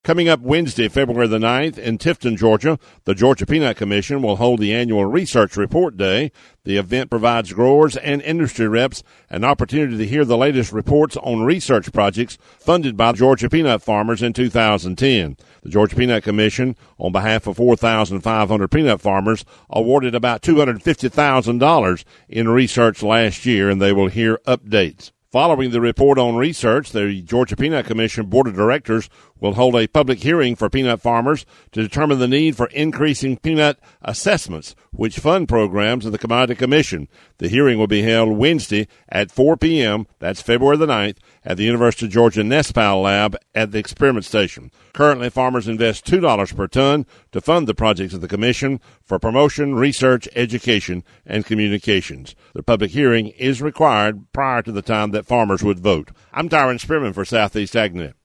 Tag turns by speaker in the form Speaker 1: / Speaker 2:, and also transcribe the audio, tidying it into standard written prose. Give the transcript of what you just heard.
Speaker 1: Coming up Wednesday, February the 9th, in Tifton, Georgia, the Georgia Peanut Commission will hold the annual Research Report Day. The event provides growers and industry reps an opportunity to hear the latest reports on research projects funded by Georgia peanut farmers in 2010. The Georgia Peanut Commission, on behalf of 4,500 peanut farmers, awarded about $250,000 in research last year, and they will hear updates. Following the report on research, the Georgia Peanut Commission Board of Directors will hold a public hearing for peanut farmers to determine the need for increasing peanut assessments, which fund programs of the Commodity Commission. The hearing will be held Wednesday at 4 p.m., that's February the 9th, at the University of Georgia NESPAL lab at the Experiment Station. Currently, farmers invest $2 per ton to fund the projects of the Commission for promotion, research, education, and communications. The public hearing is required prior to the time that farmers would vote. I'm Tyron Spearman for Southeast AgNet.